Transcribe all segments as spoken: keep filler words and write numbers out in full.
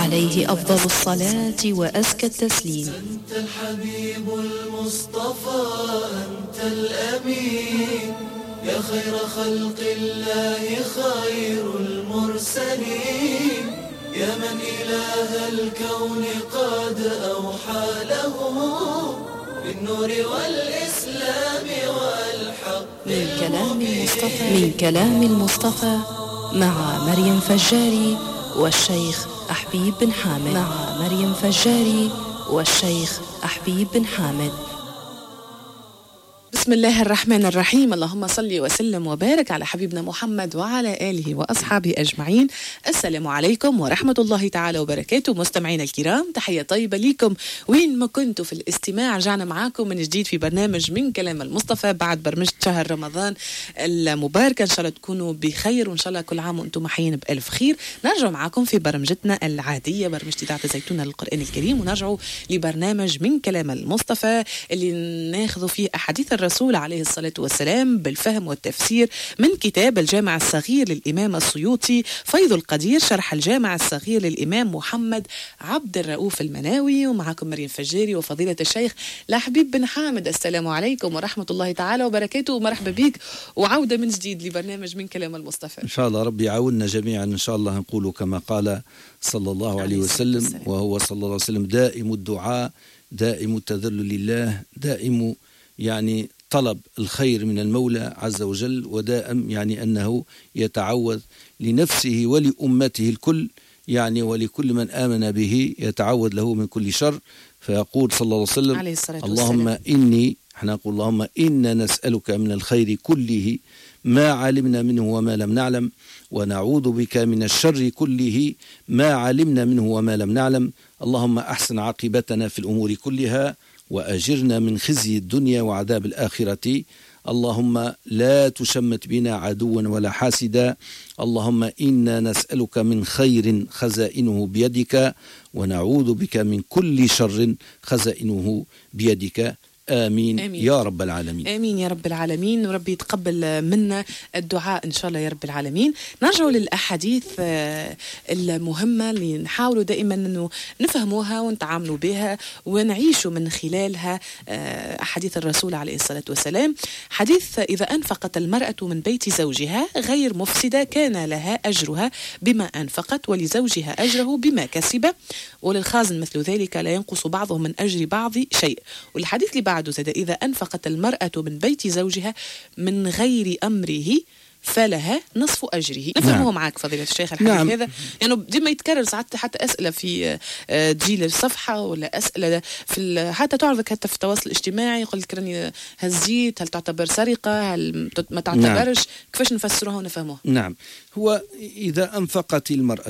عليه أفضل الصلاة وأزكى التسليم. أنت الحبيب المصطفى، أنت الأمين، يا خير خلق الله، خير المرسلين، يا من إله الكون قد أوحى له بالنور والإسلام والحق. من كلام المصطفى من كلام المصطفى مع مريم فجاري والشيخ أحبيب بن حامد مع مريم فجاري والشيخ أحبيب بن حامد. بسم الله الرحمن الرحيم. اللهم صل وسلم وبارك على حبيبنا محمد وعلى آله وأصحابه أجمعين. السلام عليكم ورحمة الله تعالى وبركاته. مستمعينا الكرام، تحية طيبة لكم وين ما كنتوا في الاستماع. رجعنا معاكم من جديد في برنامج من كلام المصطفى بعد برمجة شهر رمضان المبارك. إن شاء الله تكونوا بخير وإن شاء الله كل عام وأنتم محيين بألف خير. نرجع معاكم في برمجتنا العادية، برمجة إذاعة زيتونة للقرآن الكريم، ونرجعوا لبرنامج من كلام المصطفى اللي ناخذوا فيه أحاديث الرسول عليه الصلاة والسلام بالفهم والتفسير من كتاب الجامع الصغير للإمام السيوطي فيض القدير، شرح الجامع الصغير للإمام محمد عبد الرؤوف المناوي. ومعكم مريم فجاري وفضيلة الشيخ لحبيب بن حامد. السلام عليكم ورحمة الله تعالى وبركاته، ومرحبا بك وعودة من جديد لبرنامج من كلام المصطفى. إن شاء الله ربي يعاوننا جميعا إن شاء الله نقول كما قال صلى الله عليه وسلم، وهو صلى الله عليه وسلم دائم الدعاء، دائم التذلل لله، دائم يعني طلب الخير من المولى عز وجل، ودائم يعني أنه يتعوذ لنفسه ولأمته الكل، يعني ولكل من آمن به يتعوذ له من كل شر. فيقول صلى الله عليه وسلم: اللهم إني احنا نقول اللهم إنا نسألك من الخير كله ما علمنا منه وما لم نعلم، ونعوذ بك من الشر كله ما علمنا منه وما لم نعلم. اللهم أحسن عاقبتنا في الأمور كلها وأجرنا من خزي الدنيا وعذاب الآخرة. اللهم لا تشمت بنا عدوا ولا حاسدا. اللهم إنا نسألك من خير خزائنه بيدك ونعوذ بك من كل شر خزائنه بيدك. آمين, آمين يا رب العالمين. آمين يا رب العالمين، وربي يتقبل منا الدعاء إن شاء الله يا رب العالمين. نرجع للأحاديث المهمة اللي نحاولوا دائما أنه نفهموها ونتعاملوا بها ونعيشوا من خلالها أحاديث الرسول عليه الصلاة والسلام. حديث: إذا أنفقت المرأة من بيت زوجها غير مفسدة كان لها أجرها بما أنفقت ولزوجها أجره بما كسب وللخازن مثل ذلك لا ينقص بعضهم من أجر بعض شيء. والحديث اللي بعده زاد: إذا أنفقت المرأة من بيت زوجها من غير أمره فلها نصف أجره. نفهمه نعم. معك فضيلة الشيخ الحديث نعم. هذا يعني ديما يتكرر ساعات، حتى أسئلة في تجي للصفحة ولا أسئلة في حتى تعرضك حتى في التواصل الاجتماعي، يقول لك راني هزيت، هل تعتبر سرقة، هل ما تعتبرش؟ نعم. كيفاش نفسروها ونفهموها؟ نعم، هو إذا أنفقت المرأة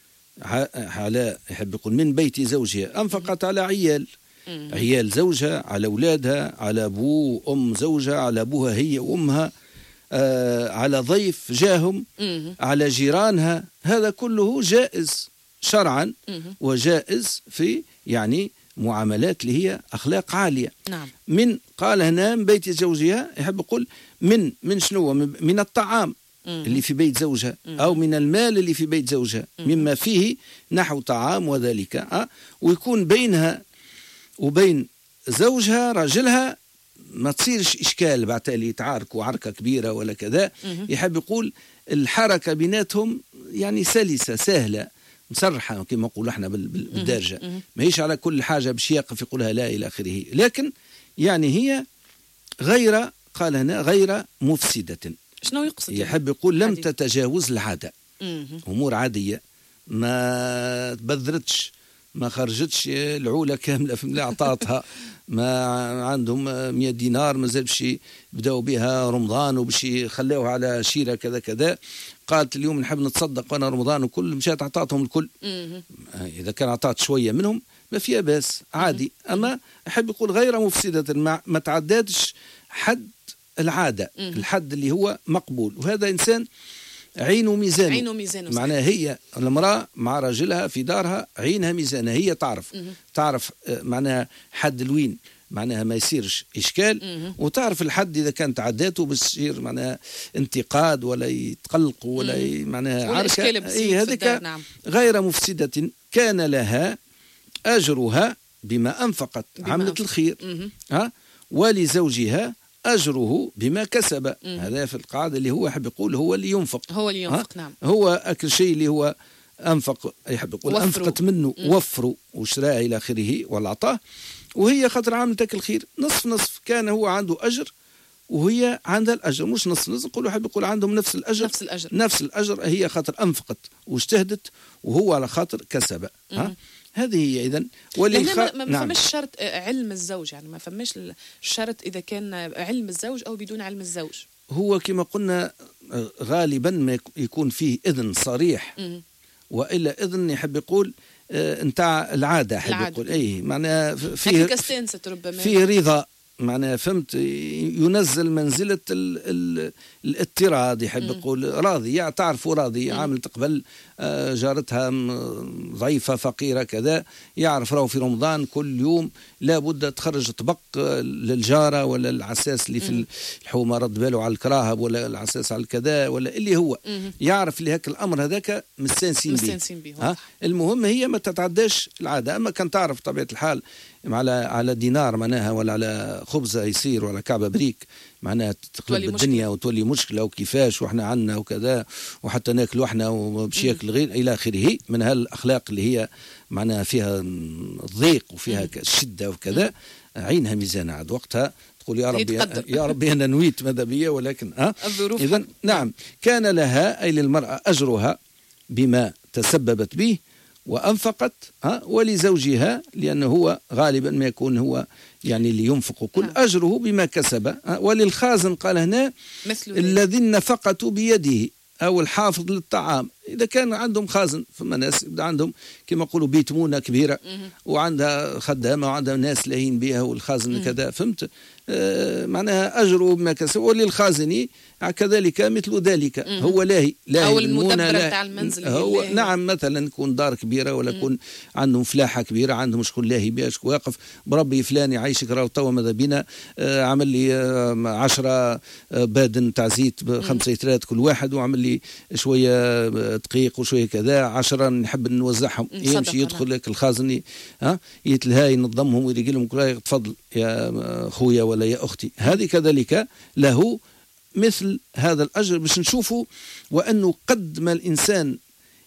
على يحب يقول من بيت زوجها، أنفقت على عيال عيال زوجها، على أولادها، على أبوه وأم زوجها، على أبوها هي وأمها، آه على ضيف جاهم، على جيرانها. هذا كله جائز شرعا وجائز في يعني معاملات اللي هي أخلاق عالية. نعم. من قال هنا من بيت زوجها، يحب يقول من من شنو؟ من الطعام اللي في بيت زوجها أو من المال اللي في بيت زوجها مما فيه نحو طعام وذلك، أه؟ ويكون بينها وبين زوجها راجلها ما تصيرش إشكال بعد اللي يتعاركوا عركة كبيرة ولا كذا. يحب يقول الحركة بيناتهم يعني سلسة سهلة مسرحة كما نقول احنا بالدارجة، ما هيش على كل حاجة باش يقف يقولها لا إلى آخره، لكن يعني هي غير قال هنا غير مفسدة. شنو يقصد؟ يحب يقول لم تتجاوز العادة، أمور عادية، ما تبذرتش، ما خرجتش العولة كاملة في اللي أعطاتها، ما عندهم مئة دينار مازال باش يبداو بها رمضان وباش يخلوها على شيرة كذا كذا. قالت اليوم نحب نتصدق وانا رمضان وكل مشات أعطاتهم الكل. إذا كان أعطات شوية منهم ما فيها بس عادي، أما أحب يقول غير مفسدة، ما تعدادش حد العادة، الحد اللي هو مقبول. وهذا إنسان عينه ميزانه، عينه ميزانه معناها هي المرأة مع رجلها في دارها عينها ميزانها، هي تعرف مه. تعرف معناها حد الوين معناها ما يصيرش إشكال مه. وتعرف الحد إذا كان تعداته بصير معناها انتقاد ولا يتقلق ولا معناها عركة. إيه هذيك نعم. غير مفسدة كان لها أجرها بما أنفقت، بما عملت أنفق. الخير. مهم. ها ولزوجها أجره بما كسب. مم. هذا في القاعدة اللي هو يحب يقول هو اللي ينفق. هو اللي ينفق. نعم. هو أكل شيء اللي هو أنفق، يحب يقول وفروا. أنفقت منه مم. وفروا وشراء إلى آخره والعطاء. وهي خاطر عملت الخير نصف نصف، كان هو عنده أجر وهي عندها الأجر، مش نصف نصف، نقولوا حب يقول عندهم نفس الأجر. نفس الأجر. نفس الأجر، هي خاطر أنفقت واجتهدت وهو على خاطر كسب. ها هذه هي إذن. وللخ... ما, ما نعم. فماش شرط علم الزوج، يعني ما فماش الشرط إذا كان علم الزوج أو بدون علم الزوج. هو كما قلنا غالبا ما يكون فيه إذن صريح. مم. وإلا إذن يحب يقول نتاع العادة، حب يقول أي معناها فيه فيه رضا، معناها فهمت، ينزل منزلة ال ال الاضطراد، يحب يقول راضي، تعرفوا راضي، عامل تقبل جارتها ضعيفة فقيرة كذا، يعرف راهو في رمضان كل يوم لابد تخرج طبق للجارة ولا العساس اللي في الحومة رد باله على الكراهب ولا العساس على الكذا ولا اللي هو يعرف اللي هيك الأمر هذاك مستانسين به. ها المهم هي ما تتعداش العادة. أما كان تعرف طبيعة الحال على على دينار معناها ولا على خبزة يصير ولا كعبة بريك معناها تقلب الدنيا وتولي مشكلة وكيفاش وإحنا عنا وكذا وحتى ناكل وإحنا وبشكل غير إلى آخره من هالأخلاق اللي هي معناها فيها الضيق وفيها الشدة وكذا، عينها ميزان عاد وقتها تقول يا ربي يا ربي أنا نويت ماذا بيا ولكن ها إذن نعم كان لها أي للمرأة أجرها بما تسببت به وأنفقت. ها ولزوجها لأنه هو غالبا ما يكون هو يعني اللي ينفق كل نعم. أجره بما كسب. وللخازن قال هنا الذي النفقة بيده أو الحافظ للطعام. إذا كان عندهم خازن، فما ناس عندهم كما يقولوا بيتمونة كبيرة وعندها خدامة وعندها ناس لاهين بها والخازن كذا، فهمت آه معناها أجره بما كسب. وللخازن كذلك مثل ذلك مم. هو لاهي لاهي أو المدبر بتاع المنزل هو نعم مثلا يكون دار كبيرة ولا يكون عندهم فلاحة كبيرة عندهم شكون لاهي بها شكون واقف بربي فلان يعيشك راهو توا ماذا بينا آه عمل لي آه عشرة آه بادن تاع زيت بخمسة لترات كل واحد وعمل لي شوية دقيق وشوية كذا عشرة نحب نوزعهم يمشي يدخل لك الخازن ها يتلهاي ينظمهم ويقول لهم كل تفضل يا خويا ولا يا أختي. هذه كذلك له مثل هذا الأجر باش نشوفوا وأنه قد ما الإنسان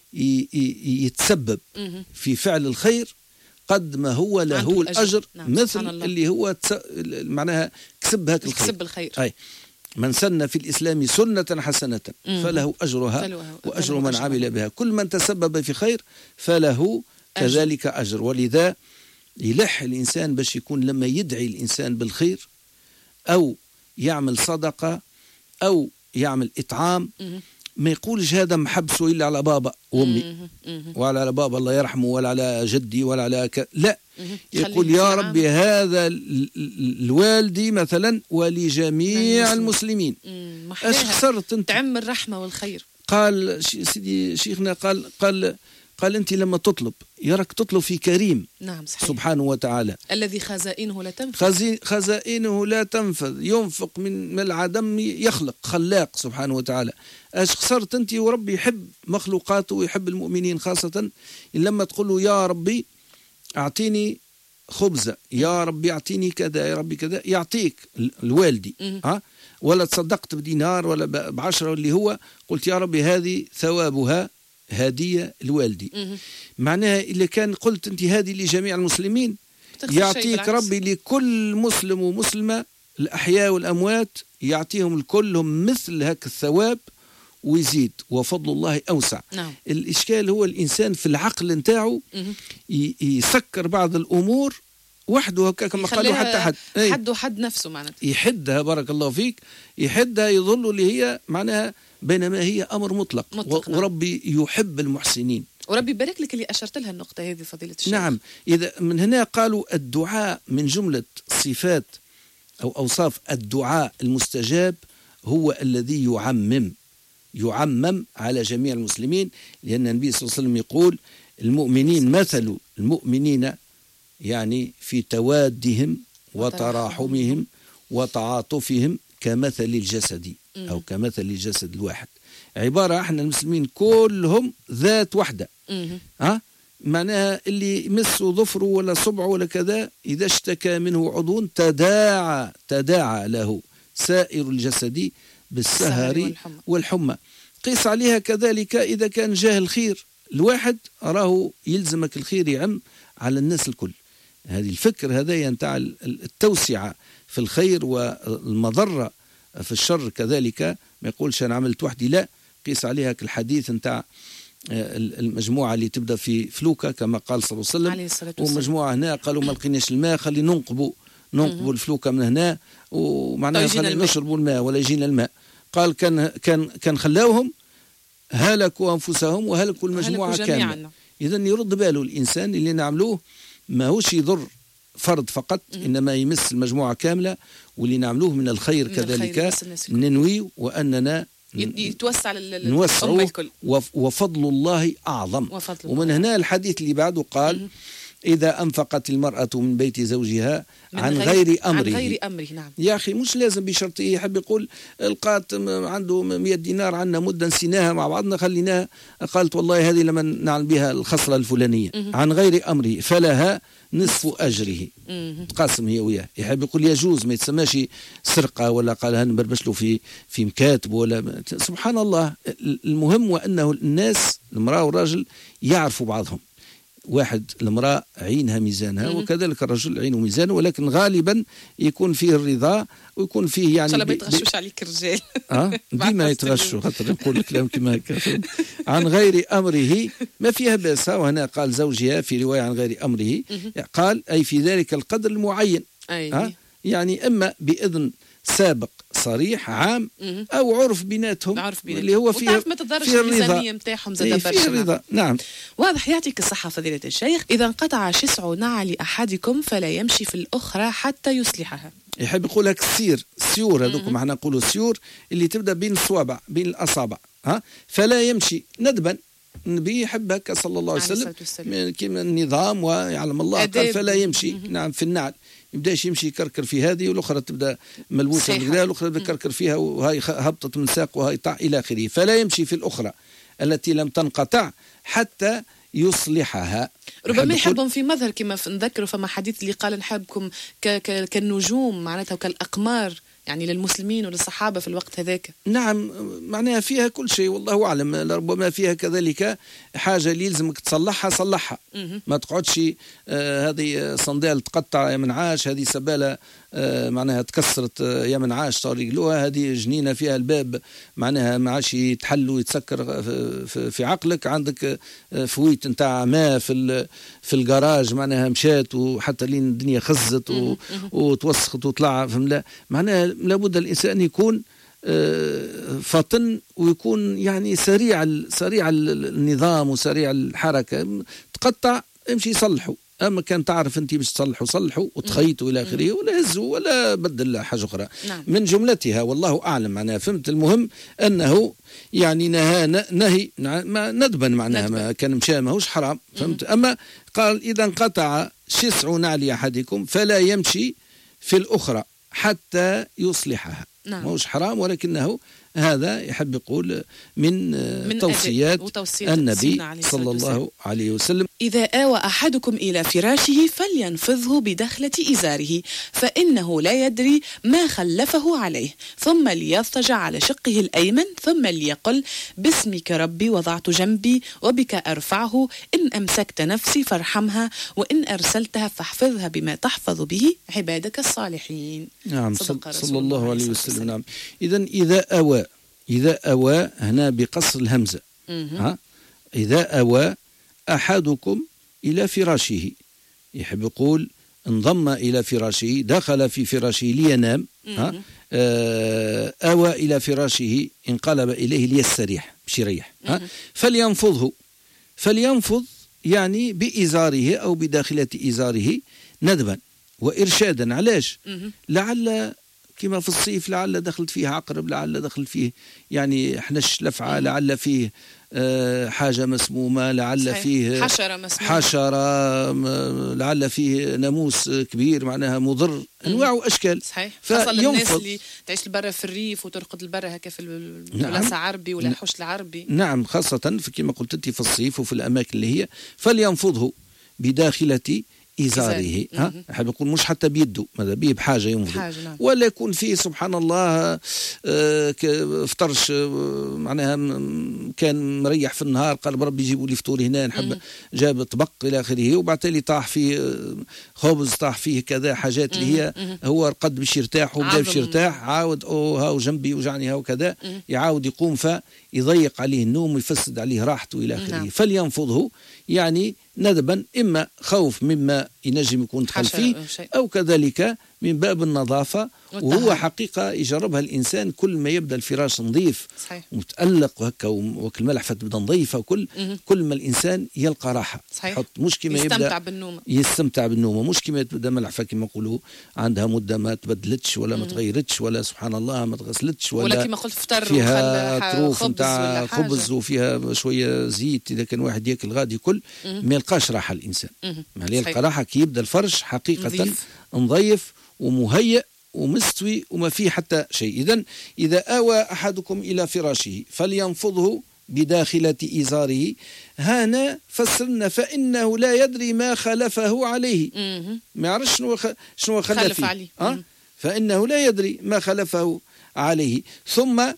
يتسبب في فعل الخير قد ما هو له الأجر نعم. مثل اللي هو معناها كسب هذا الخير, كسب الخير. أي من سن في الإسلام سنة حسنة فله أجرها وأجر من عمل بها. كل من تسبب في خير فله كذلك أجر. ولذا يلح الإنسان باش يكون لما يدعي الإنسان بالخير أو يعمل صدقة أو يعمل إطعام ما يقولش هذا محبسه إلا على بابا وأمي ولا على بابا الله يرحمه ولا على جدي ولا على ك... لا يقول يا ربي هذا الوالدي مثلا ولجميع المسلمين. ايش خسرت انت تعم الرحمة والخير. قال سيدي شيخنا قال قال قال أنت لما تطلب يراك تطلب في كريم نعم صحيح. سبحانه وتعالى الذي خزائنه لا تنفذ خزائنه لا تنفذ ينفق من العدم يخلق خلاق سبحانه وتعالى. ايش خسرت أنت وربي يحب مخلوقاته ويحب المؤمنين خاصة لما تقول له يا ربي أعطيني خبزة يا ربي أعطيني كذا يا ربي كذا يعطيك الوالدي ها ولا تصدقت بدينار ولا بعشرة اللي هو قلت يا ربي هذه ثوابها هدية الوالدي. معناها إذا كان قلت أنت هذه لجميع المسلمين يعطيك ربي لكل مسلم ومسلمة الأحياء والأموات يعطيهم الكلهم مثل هك الثواب ويزيد وفضل الله أوسع. نعم. الإشكال هو الإنسان في العقل نتاعه يسكر بعض الأمور وحده هكا كما قالوا حتى حد حد وحد نفسه معناتها يحدها بارك الله فيك يحدها يظل اللي هي معناها بينما هي أمر مطلق, مطلق نعم. وربي يحب المحسنين وربي يبارك لك اللي أشرت لها النقطة هذه فضيلة الشيخ. نعم إذا من هنا قالوا الدعاء من جملة صفات أو أوصاف الدعاء المستجاب هو الذي يعمم يعمم على جميع المسلمين لأن النبي صلى الله عليه وسلم يقول المؤمنين مثل المؤمنين يعني في توادهم وتراحمهم وتعاطفهم كمثل الجسد أو كمثل الجسد الواحد. عبارة احنا المسلمين كلهم ذات وحدة ها معناها اللي يمسه ظفره ولا صبعه ولا كذا إذا اشتكى منه عضو تداعى تداعى له سائر الجسد بالسهر والحمى. والحمى. قيس عليها كذلك إذا كان جاه الخير، الواحد راه يلزمك الخير يعم على الناس الكل. هذه الفكر هذا نتاع التوسعة في الخير والمضرة في الشر كذلك، ما يقولش أنا عملت وحدي، لا، قيس عليها كالحديث نتاع المجموعة اللي تبدأ في فلوكة كما قال صلى الله عليه وسلم، ومجموعة هنا قالوا ما لقيناش الماء، خلي ننقبوا ننقبوا الفلوكة من هنا ومعناها خلي نشربوا الماء ولا يجينا الماء. قال كان كان كان خلاوهم هلكوا أنفسهم وهلكوا المجموعة كاملة. إذن يرد باله الإنسان اللي نعملوه ما هوش يضر فرد فقط، م- إنما يمس المجموعة كاملة، واللي نعملوه من الخير من كذلك الخير ننوي وأننا يتوسع للأمة الكل، وفضل الله أعظم. وفضل ومن الله. هنا الحديث اللي بعده قال م- إذا أنفقت المرأة من بيت زوجها عن غير, غير أمره عن غير أمره نعم. يا أخي مش لازم بشرط يحب يقول القات عنده مئة دينار عنا مدة نسيناها مع بعضنا خليناها، قالت والله هذه لما نعمل بها الخصلة الفلانية م- عن غير أمره فلها نصف أجره، تقاسم هي وياه. يحب يقول يجوز، ما يتسماش سرقة ولا قال هنبربش له في في مكاتب ولا سبحان الله. المهم وأنه الناس المرأة والراجل يعرفوا بعضهم، واحد المرأة عينها ميزانها وكذلك الرجل عينه ميزانه، ولكن غالبا يكون فيه الرضا ويكون فيه يعني ما يتغشوش عليك الرجال اه ديما يتغشوا خاطر نقول الكلام كما هكا عن غير امره ما فيها باس. وهنا قال زوجها في روايه عن غير امره، قال اي في ذلك القدر المعين، آه يعني اما باذن سابق صريح عام او عرف بيناتهم عرف بيناتهم. اللي هو فيه ما تضرش الميزانيه نتاعهم زاد برشا فيه الرضا. نعم واضح. يعطيك الصحه فضيله الشيخ. اذا انقطع شسع نعل احدكم فلا يمشي في الاخرى حتى يصلحها. يحب يقول لك السير السيور هذوك معنا نقولوا السيور اللي تبدا بين الصوابع بين الاصابع، ها فلا يمشي ندبا. النبي يحب هكا صلى الله عليه وسلم كما النظام ويعلم الله قال فلا يمشي نعم في النعل، يبداش يمشي يكركر في هذه والاخرى تبدا ملبوسه بالقدام والاخرى بكركر فيها وهي هبطت من ساق وهي طع الى اخره. فلا يمشي في الاخرى التي لم تنقطع حتى يصلحها. ربما يحبهم في مظهر كما نذكروا فما حديث اللي قال نحبكم كالنجوم معناتها وكالأقمار يعني للمسلمين وللصحابة في الوقت هذاك. نعم معناها فيها كل شيء والله أعلم. ربما فيها كذلك حاجة اللي يلزمك تصلحها صلحها، ما تقعدش آه هذه صندال تقطع يا منعاش، هذه سبالة آه معناها تكسرت آه يا منعاش صار يقولوها، هذه جنينة فيها الباب معناها ما عادش يتحل ويتسكر في, في, في عقلك، عندك آه فويت نتاع ماء في في الجراج معناها مشات وحتى لين الدنيا خزت وتوسخت وطلع فهملا. معناها لابد الإنسان يكون فطن ويكون يعني سريع سريع النظام وسريع الحركة. تقطع امشي يصلحوا، اما كان تعرف انت باش تصلحوا صلحوا وتخيطوا الى اخره ولا هزوا ولا بدل حاجه اخرى. نعم. من جملتها والله اعلم معناها فهمت. المهم انه يعني نهى نهي ما ندبا معناها ما كان مشى ماهوش حرام فهمت. اما قال اذا انقطع شسع نعل احدكم فلا يمشي في الاخرى حتى يصلحها. نعم. ماهوش حرام ولكنه هذا يحب يقول من, من توصيات النبي صلى الله عليه وسلم. إذا آوى أحدكم إلى فراشه فلينفضه بدخلة إزاره فإنه لا يدري ما خلفه عليه، ثم ليضطجع على شقه الأيمن ثم ليقل باسمك ربي وضعت جنبي وبك أرفعه، إن أمسكت نفسي فارحمها وإن أرسلتها فاحفظها بما تحفظ به عبادك الصالحين. نعم صلى الله عليه وسلم. نعم. إذن إذا أوى إذا أوى هنا بقصر الهمزة، ها إذا أوى أحدكم إلى فراشه يحب يقول انضم إلى فراشه دخل في فراشه لينام، ها أوى إلى فراشه انقلب إليه ليستريح مش يريح، ها فلينفضه فلينفض يعني بإزاره أو بداخلة إزاره ندبا وإرشادا. علاش؟ لعل كما في الصيف لعل دخلت فيه عقرب، لعل دخلت فيه يعني حنش لفعة، لعل فيه آه حاجة مسمومة، لعل صحيح. فيه حشرة مسمومة، حشرة، لعل فيه ناموس كبير معناها مضر، أنواع وأشكال. صحيح. خاصة الناس اللي تعيش البرة في الريف وترقد البرة هكا في البلاصة نعم. عربي ولا حوش العربي. نعم، خاصة في كما قلت انت في الصيف وفي الأماكن اللي هي، فلينفضه بداخلة إزاره. ها أحب أقول مش حتى بيده، ماذا بيه بحاجة ينفض، نعم. ولا يكون فيه سبحان الله افترش معناها كان مريح في النهار قال بربي يجيبوا لي فطور هنا، نحب جاب طبق إلى آخره، وبعد تالي طاح فيه خبز، طاح فيه كذا حاجات اللي هي هو رقد باش يرتاح وبدا باش يرتاح، عاود أوه هاو جنبي يوجعني هاو كذا، يعاود يقوم فيضيق عليه النوم ويفسد عليه راحته إلى آخره. نعم. فلينفضه يعني ندبا، إما خوف مما ينجم يكون دخل فيه، أو كذلك من باب النظافة. وهو حقيقة يجربها الإنسان كل ما يبدأ الفراش نظيف صحيح. ومتألق وهكا وكل ملحفة تبدأ نظيفة، وكل كل ما الإنسان يلقى راحة صحيح. حط مش كما يبدأ يستمتع بالنوم، يستمتع بالنوم، مش كما تبدأ ملحفة كما نقولوا عندها مدة ما تبدلتش ولا ما تغيرتش ولا سبحان الله ما تغسلتش، ولا, ولا كما قلت فطر فيها طروف نتاع خبز وفيها شوية زيت، إذا كان واحد يأكل غادي كل ما يلقاش راحة الإنسان، ما يلقى راحة كي يبدأ الفرش حقيقة نظيف, نظيف ومهيئ ومستوي وما فيه حتى شيء. إذن إذا آوى أحدكم إلى فراشه فلينفضه بداخلة إزاره. هنا فسرنا فإنه لا يدري ما خلفه عليه، ما يعرفش شنو شنو خلف عليه، أه؟ فإنه لا يدري ما خلفه عليه. ثم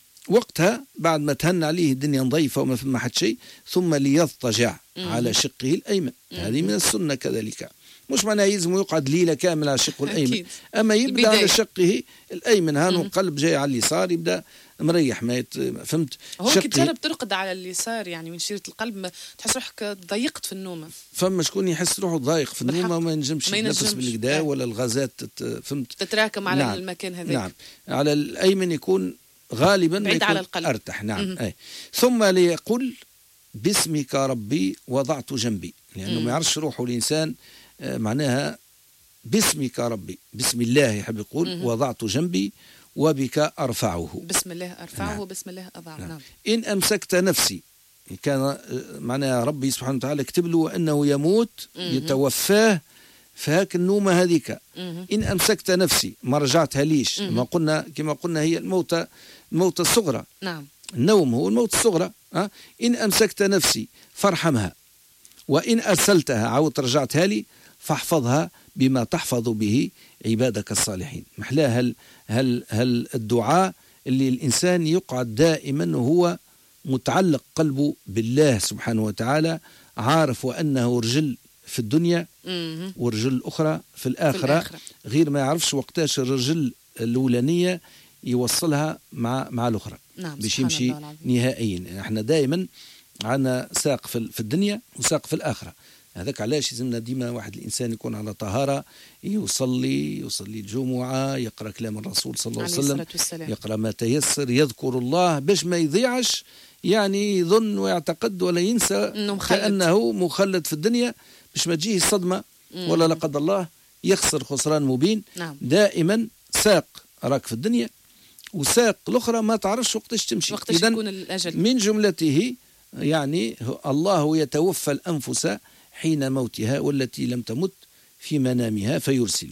وقتها بعد ما تهن عليه الدنيا نظيفة وما فما حد شيء، ثم ليضطجع على شقه الأيمن. هذه من السنة كذلك، مش معناه يلزم يقعد ليلة كاملة على شقه الأيمن، أما يبدأ البداية. على شقه الأيمن، هانو القلب جاي على اليسار يبدأ مريح، ما يت... فهمت. هو كي تجرب ترقد على اليسار يعني من شيرة القلب ما تحس روحك ضيقت في النوم، فما شكون يحس روحه ضايق في النوم وما ينجمش يتنفس بالكدا، ولا الغازات تت... فهمت تتراكم على نعم. المكان هذاك. نعم، على الأيمن يكون غالبا بعيد على القلب أرتاح. نعم. أي. ثم ليقول باسمك ربي وضعت جنبي، لأنه ما يعرفش روحه الإنسان معناها باسمك ربي، بسم الله يحب يقول وضعت جنبي وبك أرفعه، بسم الله أرفعه. نعم. بسم الله أضعه. نعم. إن أمسكت نفسي، كان معناها ربي سبحانه وتعالى كتب له أنه يموت يتوفاه فهاك النومة هذيك. إن أمسكت نفسي ما رجعتها ليش، ما قلنا كما قلنا هي الموتى الموتى الصغرى. نعم. النوم هو الموت الصغرى. أه؟ إن أمسكت نفسي فارحمها، وإن أرسلتها عاود رجعتها لي فاحفظها بما تحفظ به عبادك الصالحين. محلاه هل, هل, هل الدعاء اللي الإنسان يقعد دائما وهو متعلق قلبه بالله سبحانه وتعالى، عارف وأنه رجل في الدنيا ورجل أخرى في الآخرة, في الآخرة. غير ما يعرفش وقتاش الرجل الأولانية يوصلها مع مع الأخرى. نعم. باش يمشي نهائيا. احنا دائما عندنا ساق في الدنيا وساق في الآخرة. هذاك علاش لازمنا ديما واحد الإنسان يكون على طهارة، يصلي يصلي الجمعة، يقرأ كلام الرسول صلى الله عليه وسلم، يقرأ ما تيسر، يذكر الله باش ما يضيعش يعني يظن ويعتقد ولا ينسى كأنه مخلد في الدنيا، باش ما تجيه الصدمة ولا لا قدر الله يخسر خسران مبين. نعم. دائما ساق راك في الدنيا وساق الأخرى ما تعرفش وقتاش تمشي. وقتاش يكون الأجل. من جملته يعني الله يتوفى الأنفس حين موتها والتي لم تمت في منامها فيرسل.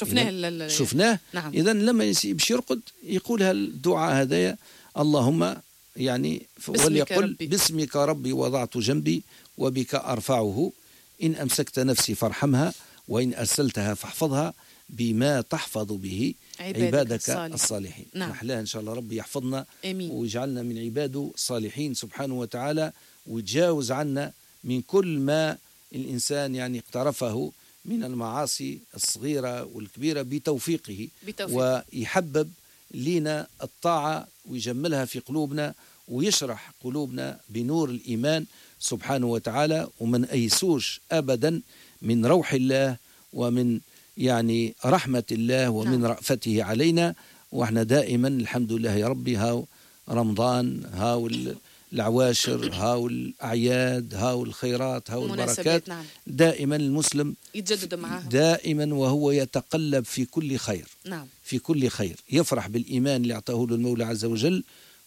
شفناه شفناه. نعم. إذا لما باش يرقد يقول هالدعاء هذايا، اللهم يعني وليقل باسمك ربي وضعت جنبي وبك أرفعه، إن أمسكت نفسي فارحمها وإن أرسلتها فاحفظها بما تحفظ به عبادك, عبادك الصالح. الصالحين. نعم. نحلاه إن شاء الله ربي يحفظنا. آمين. ويجعلنا من عباده الصالحين سبحانه وتعالى، ويتجاوز عنا من كل ما الإنسان يعني اقترفه من المعاصي الصغيرة والكبيرة بتوفيقه, بتوفيق. ويحبب لنا الطاعة ويجملها في قلوبنا ويشرح قلوبنا بنور الإيمان سبحانه وتعالى، ومن أيسوش أبدا من روح الله ومن يعني رحمة الله ومن نعم. رأفته علينا. وإحنا دائما الحمد لله يا ربي، هاو رمضان، هاو العواشر، هاو الأعياد، هاو الخيرات، هاو البركات. نعم. دائما المسلم يتجدد معها دائما وهو يتقلب في كل خير. نعم. في كل خير يفرح بالإيمان اللي أعطاه له المولى عز وجل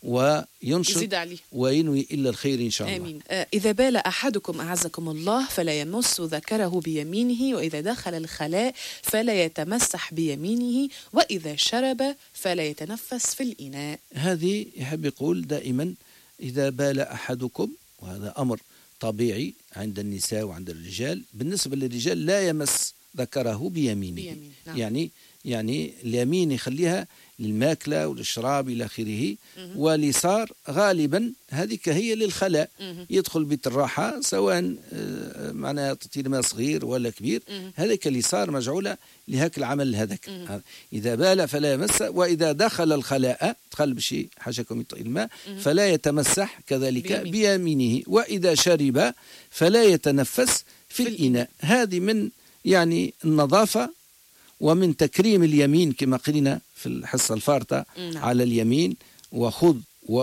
وينشط وينوي إلا الخير إن شاء الله. آمين. آه إذا بال أحدكم أعزكم الله فلا يمس ذكره بيمينه، وإذا دخل الخلاء فلا يتمسح بيمينه، وإذا شرب فلا يتنفس في الإناء. هذه يحب يقول دائما إذا بال أحدكم، وهذا أمر طبيعي عند النساء وعند الرجال. بالنسبة للرجال لا يمس ذكره بيمينه، بيمين. نعم. يعني يعني اليمين يخليها للماكلة وللشراب إلى آخره، واليسار غالبا هذيك هي للخلاء. مه. يدخل بيت الراحة سواء معناها تطير ماء صغير ولا كبير، هذيك اليسار مجعولة لهاك العمل هذاك. إذا بال فلا يمس، وإذا دخل الخلاء دخل بشيء حاجكم يطير الماء فلا يتمسح كذلك بيمين. بيمينه، وإذا شرب فلا يتنفس في, في الإناء. هذه من يعني النظافة ومن تكريم اليمين كما قلنا في الحصة الفارطة. نعم. على اليمين وخذ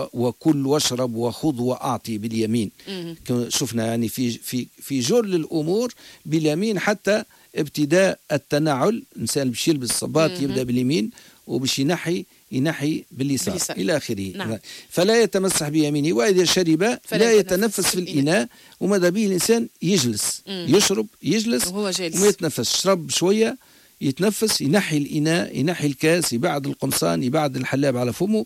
وكل واشرب وخذ وأعطي باليمين. مم. شفنا يعني في في في جل الأمور باليمين، حتى ابتداء التناعل الإنسان باش يلبس الصباط يبدأ باليمين وباش ينحي ينحي باليسار إلى آخره. نعم. فلا يتمسح بيمينه، وإذا شرب لا يتنفس في الإناء. وماذا به الإنسان يجلس. مم. يشرب يجلس وهو جالس وما يتنفس. شرب شوية يتنفس، ينحي الإناء، ينحي الكاس، يبعد القمصان، يبعد الحلاب على فمه،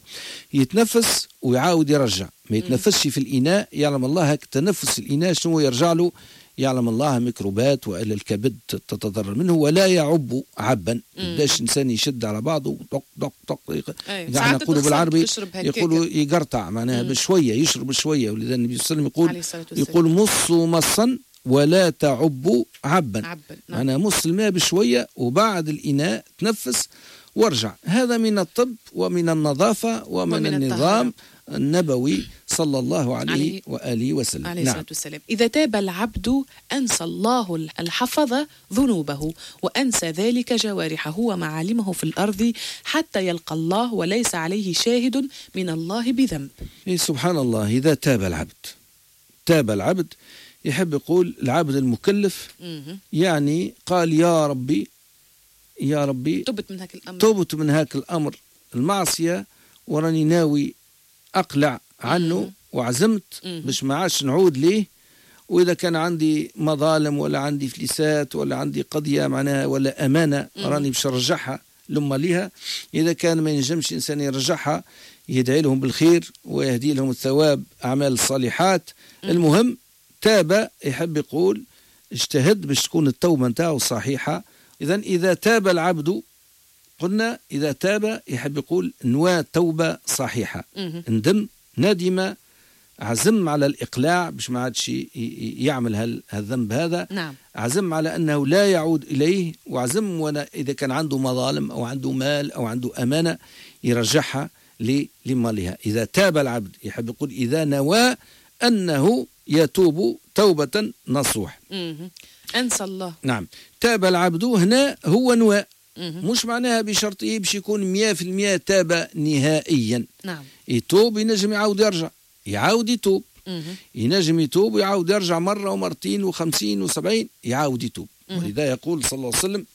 يتنفس ويعاود يرجع. ما يتنفسش في الإناء، يعلم الله هك تنفس الإناء شنو يرجع له، يعلم الله ميكروبات وإلى الكبد تتضرر منه، ولا يعب عبا. بداش إنسان يشد على بعضه طق طق طق. يعني نقولوا بالعربي يقولوا يقرطع معناها بشوية، يشرب بشوية. ولذا النبي صلى الله عليه وسلم يقول يقول مصوا مصا ولا تعب عبا. عبا. نعم. أنا مص الماء بشوية وبعد الإناء تنفس وارجع. هذا من الطب ومن النظافة ومن, ومن النظام الطهارة. النبوي صلى الله عليه, عليه وآله وسلم. عليه الصلاة والسلام. إذا تاب العبد أنسى الله الحفظ ذنوبه، وأنسى ذلك جوارحه ومعالمه في الأرض حتى يلقى الله وليس عليه شاهد من الله بذنب. إيه سبحان الله. إذا تاب العبد، تاب العبد يحب يقول العبد المكلف. مم. يعني قال يا ربي يا ربي تبت من هاك الأمر، تبت من هاك الأمر المعصية، وراني ناوي أقلع عنه. مم. وعزمت باش ما عادش نعود ليه. وإذا كان عندي مظالم ولا عندي فلسات ولا عندي قضية معناها ولا أمانة، مم. راني باش نرجعها لما ليها. إذا كان ما ينجمش إنسان يرجعها، يدعي لهم بالخير ويهدي لهم الثواب أعمال الصالحات. مم. المهم تاب، يحب يقول اجتهد باش تكون التوبة نتاعو صحيحة. إذن إذا تاب العبد، قلنا إذا تاب يحب يقول نوى توبة صحيحة. ندم، ندم، عزم على الإقلاع باش ما عادش يعمل هالذنب هذا. نعم. عزم على أنه لا يعود إليه، وعزم وانا إذا كان عنده مظالم أو عنده مال أو عنده أمانة يرجعها لمالها. إذا تاب العبد يحب يقول إذا نوى أنه يتوب توبة نصوح. أنسى الله. نعم. تاب العبد هنا هو نوى، مش معناها بشرط إيه باش يكون مية في المية تاب نهائيا. نعم. يتوب ينجم يعاود يرجع، يعاود يتوب. مه. ينجم يتوب ويعاود يرجع مرة ومرتين وخمسين وسبعين يعاود يتوب. ولذا يقول صلى الله عليه وسلم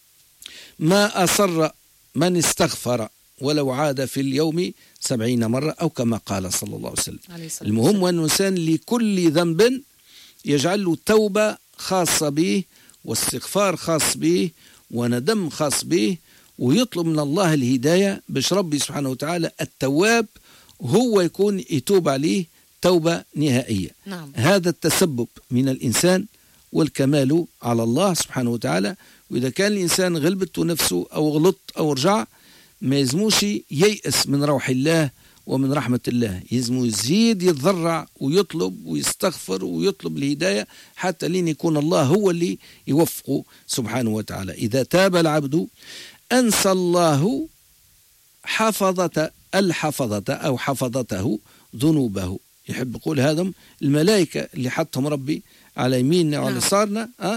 ما أصر من استغفر ولو عاد في اليوم سبعين مرة، أو كما قال صلى الله عليه وسلم. المهم أن الإنسان لكل ذنب يجعل له توبة خاصة به، واستغفار خاص به، وندم خاص به، ويطلب من الله الهداية باش ربي سبحانه وتعالى التواب هو يكون يتوب عليه توبة نهائية. نعم. هذا التسبب من الإنسان والكمال على الله سبحانه وتعالى. وإذا كان الإنسان غلبته نفسه أو غلط أو رجع، ما يزموش ييأس من روح الله ومن رحمة الله، يزمو يزيد يتضرع ويطلب ويستغفر ويطلب الهداية حتى لين يكون الله هو اللي يوفقه سبحانه وتعالى. إذا تاب العبد أنسى الله حفظة الحفظة أو حفظته ذنوبه. يحب يقول هذا الملائكة اللي حطهم ربي على يميننا وعلى يسارنا، أه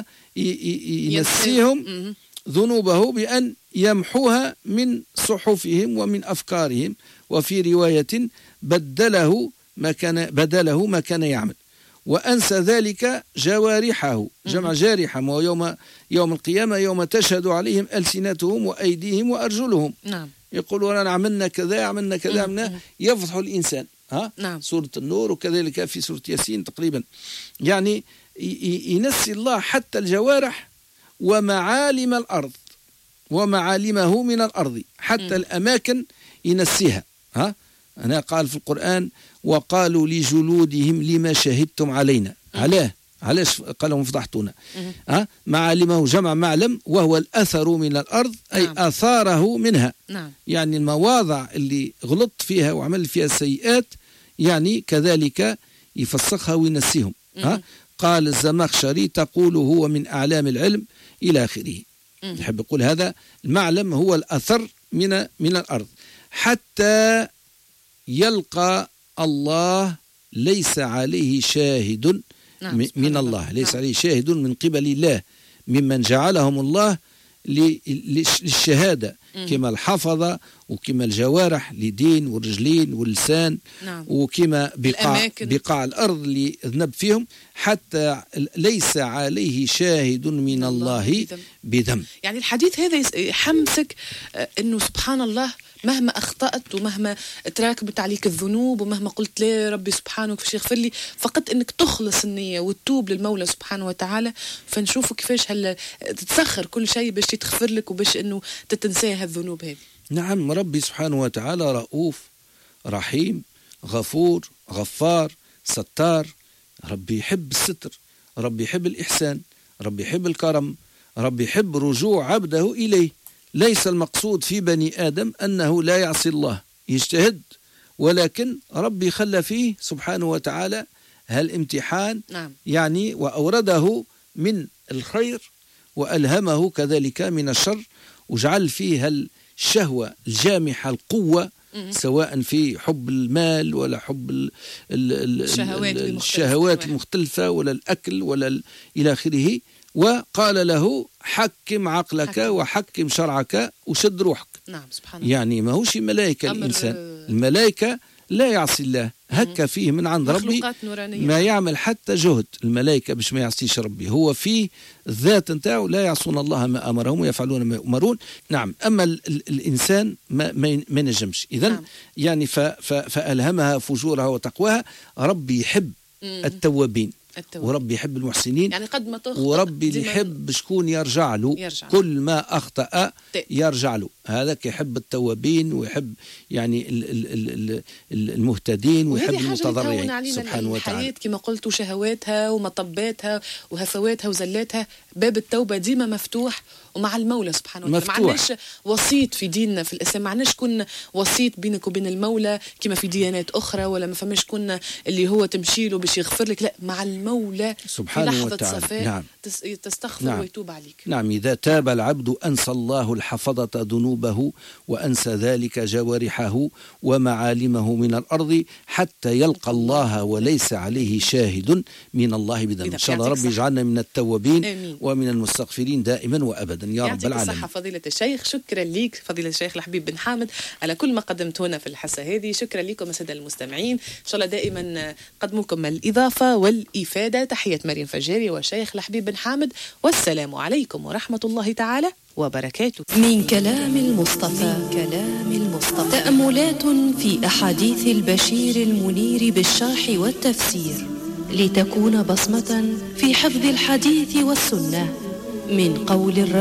ينسيهم ذنوبه بأن يمحوها من صحفهم ومن أفكارهم. وفي رواية بدله ما كان بدله ما كان يعمل. وأنسى ذلك جوارحه، جمع جارحة، ويوم يوم القيامة يوم تشهد عليهم ألسنتهم وأيديهم وأرجلهم. نعم. يقولون أنا عملنا كذا عملنا كذا عملنا، يفضح الإنسان. ها؟ نعم. سورة النور، وكذلك في سورة ياسين تقريبا. يعني ينسي الله حتى الجوارح ومعالم الأرض ومعالمه من الأرض، حتى م. الأماكن ينسيها. ها؟ أنا قال في القرآن وقالوا لجلودهم لما شهدتم علينا. علاه علاش قالوا فضحتونا؟ أه؟ معالمه جمع معلم، وهو الأثر من الأرض، أي نعم. آثاره منها. نعم. يعني المواضع اللي غلط فيها وعمل فيها السيئات، يعني كذلك يفسخها وينسيهم. أه؟ قال الزمخشري تقول هو من أعلام العلم إلى آخره. يحب يقول هذا المعلم هو الأثر من من الأرض حتى يلقى الله ليس عليه شاهد نعم. من الله، ليس نعم. عليه شاهد من قبل الله ممن جعلهم الله للشهادة، كما الحفظة وكما الجوارح لدين والرجلين واللسان نعم. وكما بقاع, بقاع الأرض اللي ذنب فيهم، حتى ليس عليه شاهد من الله بذنب. يعني الحديث هذا يحمسك أنه سبحان الله مهما أخطأت ومهما تراكبت عليك الذنوب ومهما قلت لا ربي سبحانه كيفاش يغفر لي، فقط أنك تخلص النية وتتوب للمولى سبحانه وتعالى، فنشوفوا كيفاش هل تتسخر كل شيء باش تغفر لك وباش أنه تتنسى هالذنوب هذه. نعم، ربي سبحانه وتعالى رؤوف رحيم غفور غفار ستار. ربي يحب الستر، ربي يحب الإحسان، ربي يحب الكرم، ربي يحب رجوع عبده إليه. ليس المقصود في بني آدم أنه لا يعصي الله، يجتهد، ولكن ربي خلى فيه سبحانه وتعالى هالامتحان نعم. يعني وأورده من الخير وألهمه كذلك من الشر، وجعل فيه الشهوة الجامحة القوة، سواء في حب المال ولا حب ال ال الشهوات, الشهوات المختلفة ولا الأكل ولا إلى آخره. وقال له حكم عقلك حكم. وحكم شرعك وشد روحك. نعم سبحان الله. يعني ما هوش ملائكة الإنسان، الملائكة لا يعصي الله، هكا فيه من عند ربي ما يعمل حتى جهد الملائكة باش ما يعصيش ربي، هو فيه الذات نتاعو لا يعصون الله ما أمرهم ويفعلون ما يؤمرون. نعم. أما ال ال الإنسان ما, ما نجمش. إذن نعم. يعني ف ف فألهمها فجورها وتقواها. ربي يحب التوابين التوابين. وربي يحب المحسنين، يعني قد ما تخطئ وربي اللي يحب شكون يرجع له يرجع. كل ما أخطأ يرجع له، هذاك يحب التوابين ويحب يعني ال ال ال المهتدين ويحب المتضرعين سبحانه وتعالى. الحياة كما قلت شهواتها ومطباتها وهفواتها وزلاتها، باب التوبة ديما مفتوح ومع المولى سبحانه وتعالى. ما عندناش وسيط في ديننا في الإسلام، ما عندناش كنا وسيط بينك وبين المولى كما في ديانات أخرى، ولا ما فماش كنا اللي هو تمشي له باش يغفر لك، لا، مع المولى سبحانه في لحظة وتعالى. صفاء نعم. تستغفر نعم. ويتوب عليك. نعم. إذا تاب العبد أنسى الله الحفظة ذنوبه وأنسى ذلك جوارحه ومعالمه من الأرض حتى يلقى الله وليس عليه شاهد من الله بذنب. إن شاء الله ربي يجعلنا من التوابين آمين. ومن المستغفرين دائما وأبدا يا رب العالمين. صحة فضيلة الشيخ، شكرا ليك فضيلة الشيخ الحبيب بن حامد على كل ما قدمت هنا في الحصة هذه. شكرا لكم السادة المستمعين، إن شاء الله دائما قدموا لكم الإضافة والإفادة. تحية مريم فجاري والشيخ الحبيب بن حامد، والسلام عليكم ورحمة الله تعالى وبركاته. من كلام المصطفى من كلام المصطفى تأملات في أحاديث البشير المنير بالشرح والتفسير، لتكون بصمة في حفظ الحديث والسنة من قول الرسول